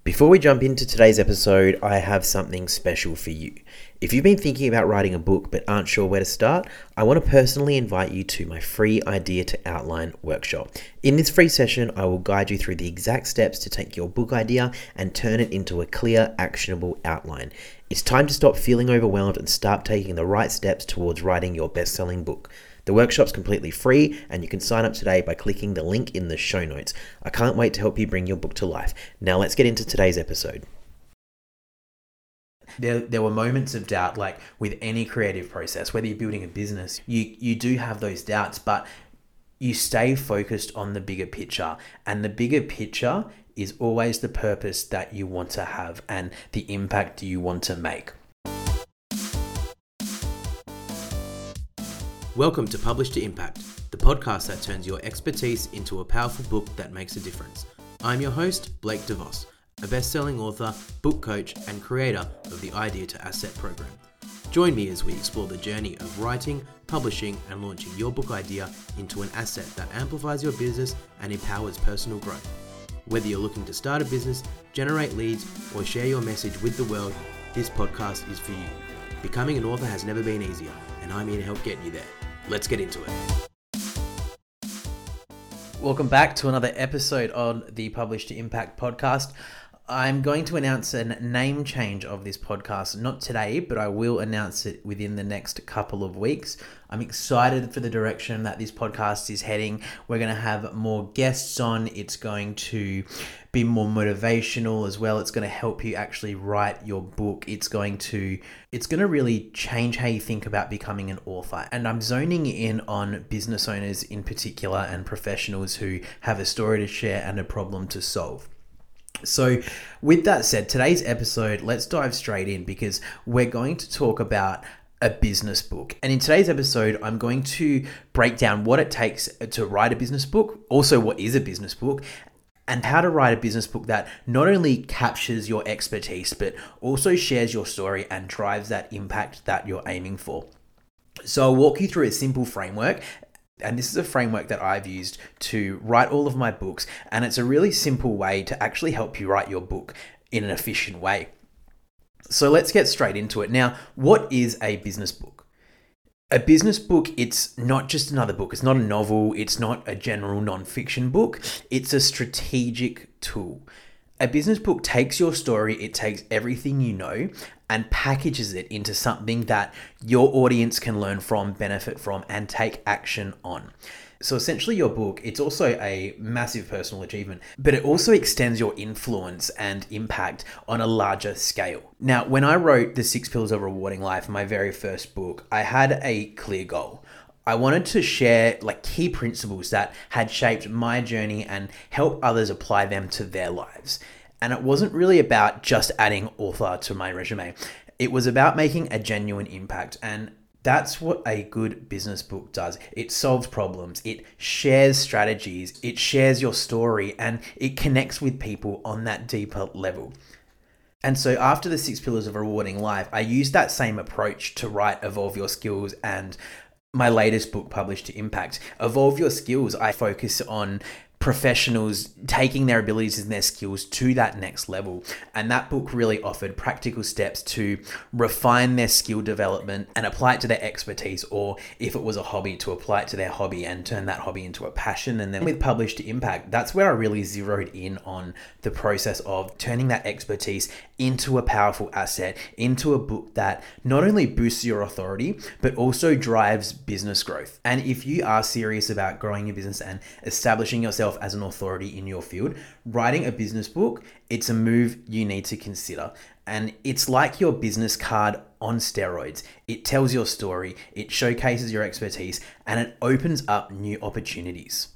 Before we jump into today's episode, I have something special for you. If you've been thinking about writing a book but aren't sure where to start, I want to personally invite you to my free Idea to Outline workshop. In this free session, I will guide you through the exact steps to take your book idea and turn it into a clear, actionable outline. It's time to stop feeling overwhelmed and start taking the right steps towards writing your best-selling book. The workshop's completely free and you can sign up today by clicking the link in the show notes. I can't wait to help you bring your book to life. Now let's get into today's episode. There were moments of doubt, like with any creative process, whether you're building a business, you do have those doubts, but you stay focused on the bigger picture. And the bigger picture is always the purpose that you want to have and the impact you want to make. Welcome to Publish to Impact, the podcast that turns your expertise into a powerful book that makes a difference. I'm your host, Blake DeVos, a best-selling author, book coach, and creator of the Idea to Asset program. Join me as we explore the journey of writing, publishing, and launching your book idea into an asset that amplifies your business and empowers personal growth. Whether you're looking to start a business, generate leads, or share your message with the world, this podcast is for you. Becoming an author has never been easier, and I'm here to help get you there. Let's get into it. Welcome back to another episode on the Publish to Impact podcast. I'm going to announce a name change of this podcast, not today, but I will announce it within the next couple of weeks. I'm excited for the direction that this podcast is heading. We're going to have more guests on. It's going to be more motivational as well. It's going to help you actually write your book. It's going to really change how you think about becoming an author. And I'm zoning in on business owners in particular and professionals who have a story to share and a problem to solve. So with that said, today's episode, let's dive straight in because we're going to talk about a business book. And in today's episode, I'm going to break down what it takes to write a business book, also what is a business book, and how to write a business book that not only captures your expertise, but also shares your story and drives that impact that you're aiming for. So I'll walk you through a simple framework. And this is a framework that I've used to write all of my books. And it's a really simple way to actually help you write your book in an efficient way. So let's get straight into it. Now, what is a business book? A business book, it's not just another book. It's not a novel. It's not a general nonfiction book. It's a strategic tool. A business book takes your story, it takes everything you know and packages it into something that your audience can learn from, benefit from, and take action on. So essentially your book, it's also a massive personal achievement, but it also extends your influence and impact on a larger scale. Now, when I wrote The 6 Pillars of a Rewarding Life, my very first book, I had a clear goal. I wanted to share key principles that had shaped my journey and help others apply them to their lives. And it wasn't really about just adding author to my resume. It was about making a genuine impact. And that's what a good business book does. It solves problems, it shares strategies, it shares your story, and it connects with people on that deeper level. And so after The 6 Pillars of a Rewarding Life, I used that same approach to write Evolve Your Skills and my latest book, Publish to Impact. Evolve Your Skills, I focus on professionals taking their abilities and their skills to that next level. And that book really offered practical steps to refine their skill development and apply it to their expertise, or if it was a hobby, to apply it to their hobby and turn that hobby into a passion. And then with Publish to Impact, that's where I really zeroed in on the process of turning that expertise into a powerful asset, into a book that not only boosts your authority, but also drives business growth. And if you are serious about growing your business and establishing yourself as an authority in your field, writing a business book, it's a move you need to consider. And it's like your business card on steroids. It tells your story, it showcases your expertise, and it opens up new opportunities.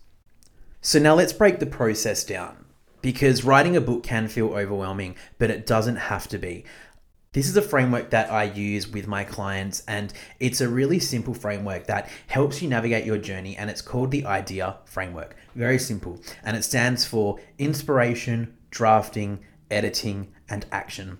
So now let's break the process down, because writing a book can feel overwhelming, but it doesn't have to be. This is a framework that I use with my clients, and it's a really simple framework that helps you navigate your journey, and it's called the IDEA framework. Very simple, and it stands for inspiration, drafting, editing, and action.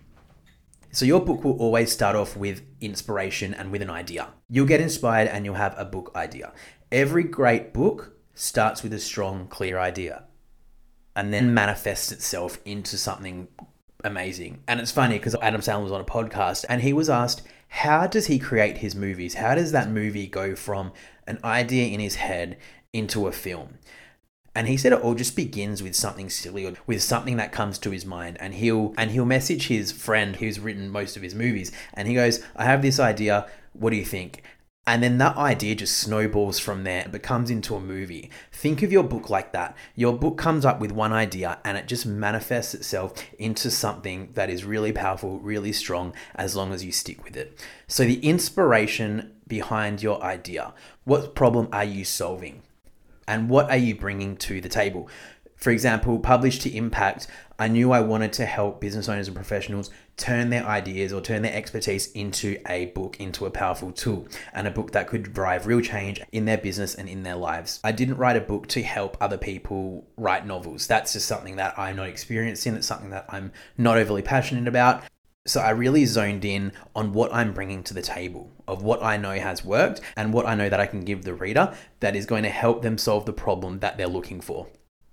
So your book will always start off with inspiration and with an idea. You'll get inspired and you'll have a book idea. Every great book starts with a strong, clear idea and then manifests itself into something amazing. And it's funny because Adam Sandler was on a podcast and he was asked, how does he create his movies? How does that movie go from an idea in his head into a film? And he said it all just begins with something silly or with something that comes to his mind. And he'll message his friend who's written most of his movies. And he goes, I have this idea. What do you think? And then that idea just snowballs from there and becomes into a movie. Think of your book like that. Your book comes up with one idea and it just manifests itself into something that is really powerful, really strong, as long as you stick with it. So the inspiration behind your idea, what problem are you solving? And what are you bringing to the table? For example, Publish to Impact, I knew I wanted to help business owners and professionals turn their ideas or turn their expertise into a book, into a powerful tool, and a book that could drive real change in their business and in their lives. I didn't write a book to help other people write novels. That's just something that I'm not experienced in. It's something that I'm not overly passionate about. So I really zoned in on what I'm bringing to the table, of what I know has worked and what I know that I can give the reader that is going to help them solve the problem that they're looking for.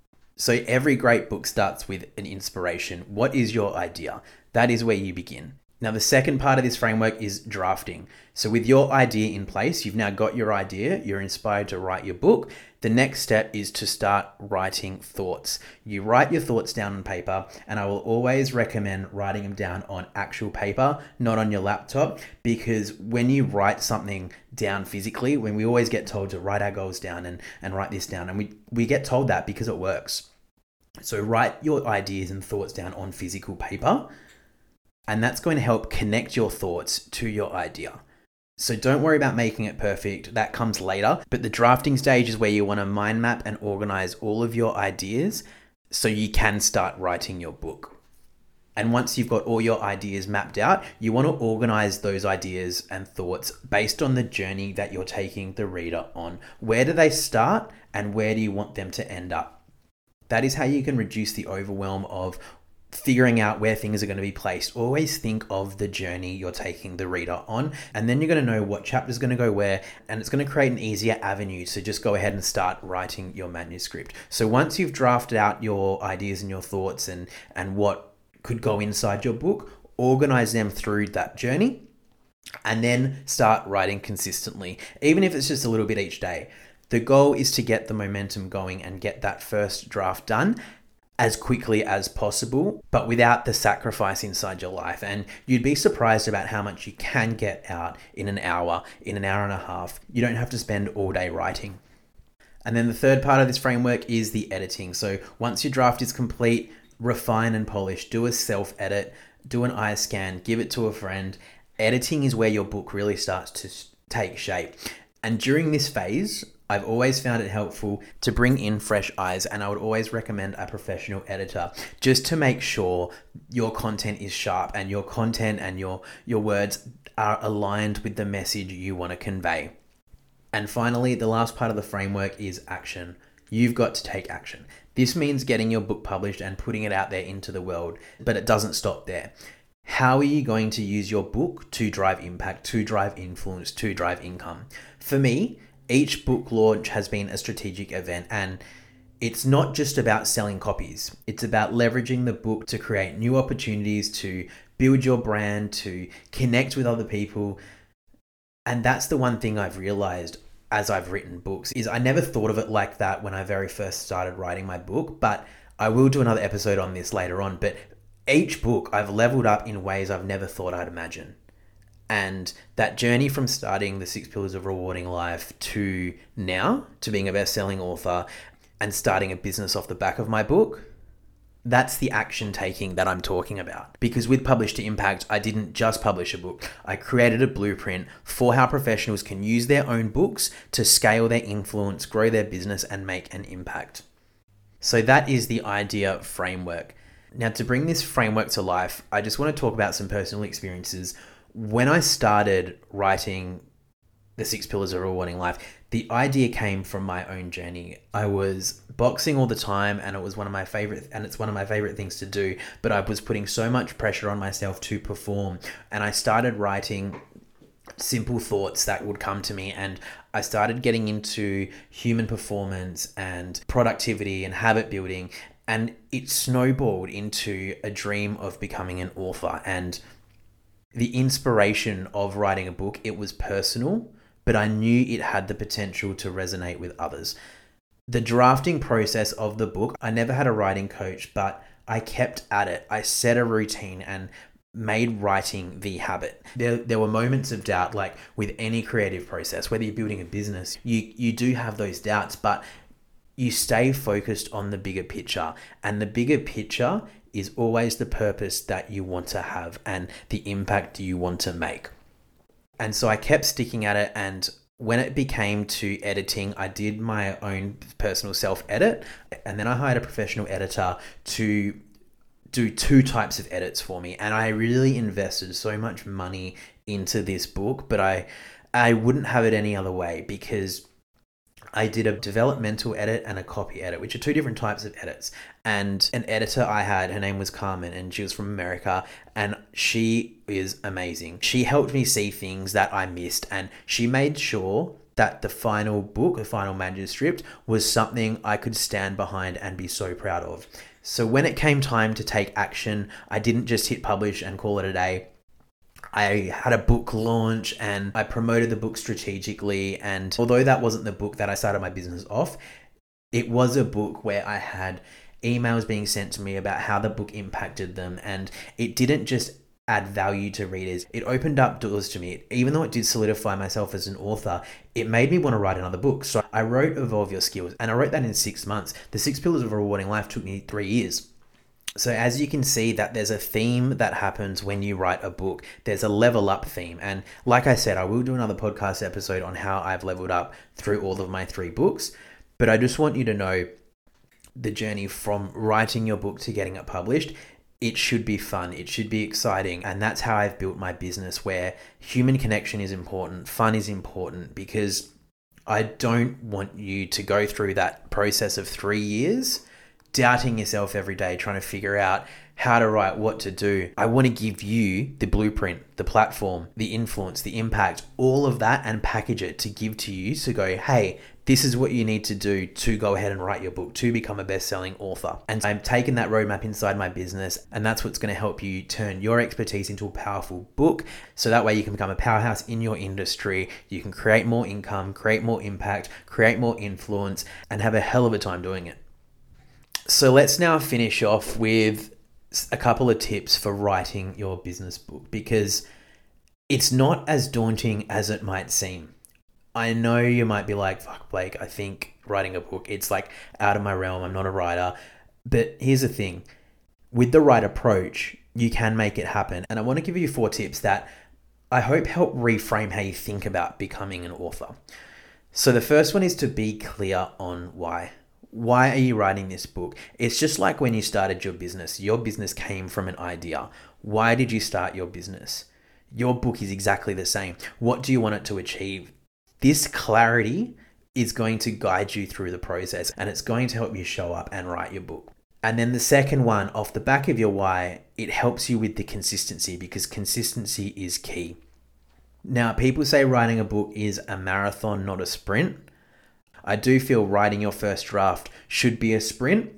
So every great book starts with an inspiration. What is your idea? That is where you begin. Now, the second part of this framework is drafting. So with your idea in place, you've now got your idea, you're inspired to write your book. The next step is to start writing thoughts. You write your thoughts down on paper, and I will always recommend writing them down on actual paper, not on your laptop, because when you write something down physically, when we always get told to write our goals down and write this down, and we get told that because it works. So write your ideas and thoughts down on physical paper, and that's going to help connect your thoughts to your idea. So don't worry about making it perfect. That comes later. But the drafting stage is where you want to mind map and organize all of your ideas so you can start writing your book. And once you've got all your ideas mapped out, you want to organize those ideas and thoughts based on the journey that you're taking the reader on. Where do they start and where do you want them to end up? That is how you can reduce the overwhelm of figuring out where things are going to be placed. Always think of the journey you're taking the reader on, and then you're going to know what chapter is going to go where, and it's going to create an easier avenue to just go ahead and start writing your manuscript. So once you've drafted out your ideas and your thoughts and what could go inside your book, organize them through that journey, and then start writing consistently, even if it's just a little bit each day. The goal is to get the momentum going and get that first draft done as quickly as possible, but without the sacrifice inside your life. And you'd be surprised about how much you can get out in an hour and a half. You don't have to spend all day writing. And then the third part of this framework is the editing. So once your draft is complete, refine and polish, do a self-edit, do an eye scan, give it to a friend. Editing is where your book really starts to take shape. And during this phase, I've always found it helpful to bring in fresh eyes, and I would always recommend a professional editor just to make sure your content is sharp and your content and your words are aligned with the message you want to convey. And finally, the last part of the framework is action. You've got to take action. This means getting your book published and putting it out there into the world, but it doesn't stop there. How are you going to use your book to drive impact, to drive influence, to drive income? For me, each book launch has been a strategic event, and it's not just about selling copies. It's about leveraging the book to create new opportunities, to build your brand, to connect with other people. And that's the one thing I've realized as I've written books is I never thought of it like that when I very first started writing my book, but I will do another episode on this later on. But each book I've leveled up in ways I've never thought I'd imagine. And that journey from starting the 6 Pillars of Rewarding Life to now, to being a best-selling author and starting a business off the back of my book, that's the action taking that I'm talking about. Because with Publish to Impact, I didn't just publish a book. I created a blueprint for how professionals can use their own books to scale their influence, grow their business, and make an impact. So that is the idea framework. Now, to bring this framework to life, I just want to talk about some personal experiences. When I started writing the 6 Pillars of Rewarding Life, the idea came from my own journey. I was boxing all the time, and it's one of my favorite things to do, but I was putting so much pressure on myself to perform, and I started writing simple thoughts that would come to me, and I started getting into human performance and productivity and habit building. And it snowballed into a dream of becoming an author. And the inspiration of writing a book, it was personal, but I knew it had the potential to resonate with others. The drafting process of the book, I never had a writing coach, but I kept at it. I set a routine and made writing the habit. There were moments of doubt, like with any creative process, whether you're building a business, you do have those doubts, but you stay focused on the bigger picture. And the bigger picture is always the purpose that you want to have and the impact you want to make. And so I kept sticking at it, and when it became to editing, I did my own personal self-edit, and then I hired a professional editor to do 2 types of edits for me. And I really invested so much money into this book, but I wouldn't have it any other way, because I did a developmental edit and a copy edit, which are 2 different types of edits. And an editor I had, her name was Carmen, and she was from America, and she is amazing. She helped me see things that I missed, and she made sure that the final book, the final manuscript, was something I could stand behind and be so proud of. So when it came time to take action, I didn't just hit publish and call it a day. I had a book launch and I promoted the book strategically. And although that wasn't the book that I started my business off, it was a book where I had emails being sent to me about how the book impacted them. And it didn't just add value to readers. It opened up doors to me. Even though it did solidify myself as an author, it made me want to write another book. So I wrote Evolve Your Skills, and I wrote that in 6 months. The 6 Pillars of a Rewarding Life took me 3 years. So as you can see, that there's a theme that happens when you write a book. There's a level up theme. And like I said, I will do another podcast episode on how I've leveled up through all of my 3 books. But I just want you to know the journey from writing your book to getting it published. It should be fun. It should be exciting. And that's how I've built my business, where human connection is important. Fun is important, because I don't want you to go through that process of 3 years doubting yourself every day, trying to figure out how to write, what to do. I want to give you the blueprint, the platform, the influence, the impact, all of that, and package it to give to you to go, hey, this is what you need to do to go ahead and write your book, to become a best-selling author. And I'm taking that roadmap inside my business, and that's what's going to help you turn your expertise into a powerful book. So that way you can become a powerhouse in your industry. You can create more income, create more impact, create more influence, and have a hell of a time doing it. So let's now finish off with a couple of tips for writing your business book, because it's not as daunting as it might seem. I know you might be like, fuck Blake, I think writing a book, it's like out of my realm. I'm not a writer. But here's the thing. With the right approach, you can make it happen. And I want to give you 4 tips that I hope help reframe how you think about becoming an author. So the first one is to be clear on why. Why are you writing this book? It's just like when you started your business. Your business came from an idea. Why did you start your business? Your book is exactly the same. What do you want it to achieve? This clarity is going to guide you through the process, and it's going to help you show up and write your book. And then the second one, off the back of your why, it helps you with the consistency, because consistency is key. Now, people say writing a book is a marathon, not a sprint. I do feel writing your first draft should be a sprint,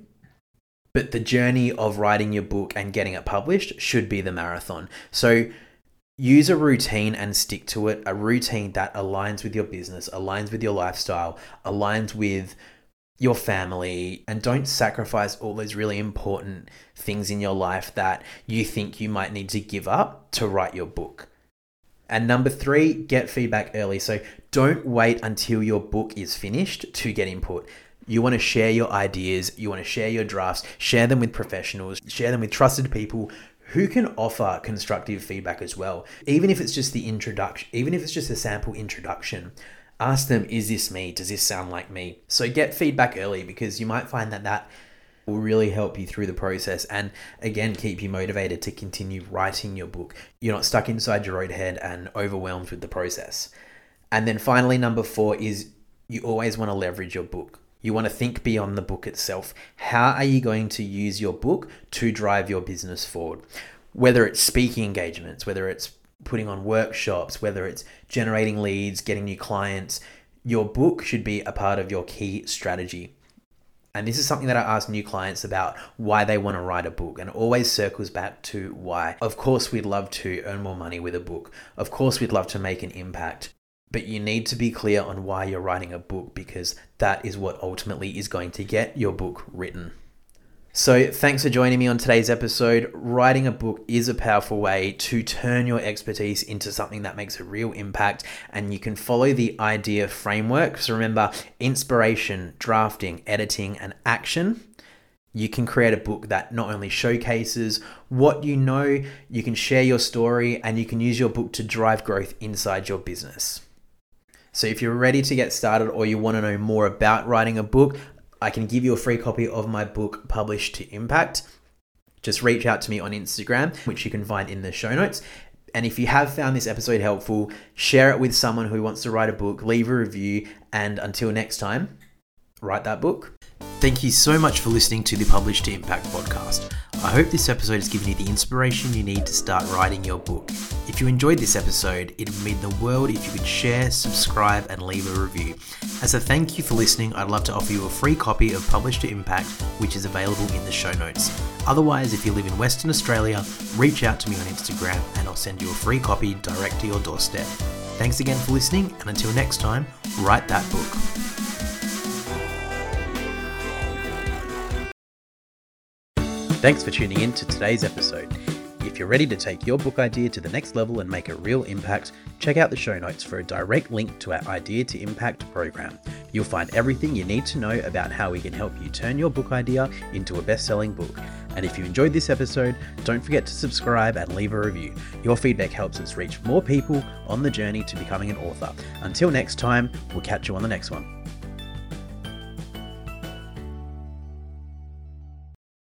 but the journey of writing your book and getting it published should be the marathon. So use a routine and stick to it, a routine that aligns with your business, aligns with your lifestyle, aligns with your family, and don't sacrifice all those really important things in your life that you think you might need to give up to write your book. And number 3, get feedback early. So don't wait until your book is finished to get input. You want to share your ideas, you want to share your drafts, share them with professionals, share them with trusted people who can offer constructive feedback as well. Even if it's just the introduction, even if it's just a sample introduction, ask them, is this me? Does this sound like me? So get feedback early, because you might find that will really help you through the process, and again, keep you motivated to continue writing your book. You're not stuck inside your own head and overwhelmed with the process. And then finally, number 4 is you always want to leverage your book. You want to think beyond the book itself. How are you going to use your book to drive your business forward? Whether it's speaking engagements, whether it's putting on workshops, whether it's generating leads, getting new clients, your book should be a part of your key strategy. And this is something that I ask new clients about, why they want to write a book, and it always circles back to why. Of course, we'd love to earn more money with a book. Of course, we'd love to make an impact. But you need to be clear on why you're writing a book, because that is what ultimately is going to get your book written. So thanks for joining me on today's episode. Writing a book is a powerful way to turn your expertise into something that makes a real impact, and you can follow the idea framework. So remember, inspiration, drafting, editing, and action. You can create a book that not only showcases what you know, you can share your story, and you can use your book to drive growth inside your business. So if you're ready to get started, or you want to know more about writing a book, I can give you a free copy of my book, Publish to Impact. Just reach out to me on Instagram, which you can find in the show notes. And if you have found this episode helpful, share it with someone who wants to write a book, leave a review, and until next time, write that book. Thank you so much for listening to the Publish to Impact podcast. I hope this episode has given you the inspiration you need to start writing your book. If you enjoyed this episode, it would mean the world if you could share, subscribe, and leave a review. As a thank you for listening, I'd love to offer you a free copy of Publish to Impact, which is available in the show notes. Otherwise, if you live in Western Australia, reach out to me on Instagram and I'll send you a free copy direct to your doorstep. Thanks again for listening, and until next time, write that book. Thanks for tuning in to today's episode. If you're ready to take your book idea to the next level and make a real impact, check out the show notes for a direct link to our Idea to Impact program. You'll find everything you need to know about how we can help you turn your book idea into a best-selling book. And if you enjoyed this episode, don't forget to subscribe and leave a review. Your feedback helps us reach more people on the journey to becoming an author. Until next time, we'll catch you on the next one.